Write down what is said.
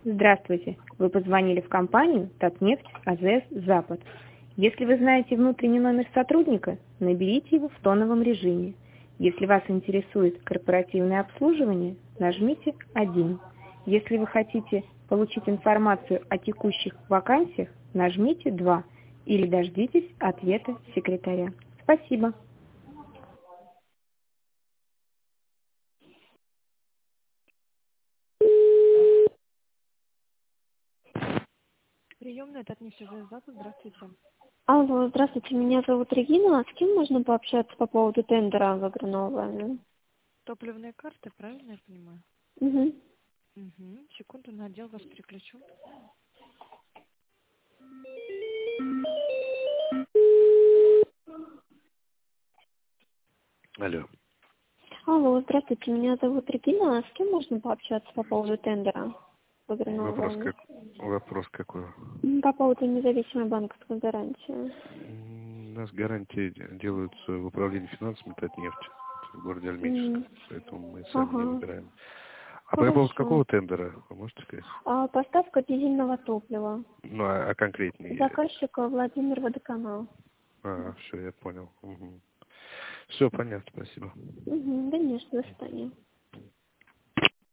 Здравствуйте. Вы позвонили в компанию «Татнефть АЗС Запад». Если вы знаете внутренний номер сотрудника, наберите его в тоновом режиме. Если вас интересует корпоративное обслуживание, нажмите 1. Если вы хотите получить информацию о текущих вакансиях, нажмите 2 или дождитесь ответа секретаря. Спасибо. Приемная Татнефть АЗС Запад, здравствуйте. Алло, здравствуйте, меня зовут Регина. С кем можно пообщаться по поводу тендера в агрономе? Топливные карты, правильно я понимаю? Угу. Угу. Секунду, на отдел вас переключу. Алло. Алло, здравствуйте, меня зовут Регина. С кем можно пообщаться по поводу тендера в агрономе? Вопрос какой? По поводу независимой банковской гарантии. У нас гарантии делаются в управлении финансами Татнефть в городе Альметьевск, поэтому мы сами не Ага. выбираем. А по поводу Хорошо. какого тендера, вы можете сказать? Поставка дизельного топлива. Ну, а конкретнее? Заказчик Владимир Водоканал. Все, я понял. Все понятно, спасибо. Конечно, до свидания.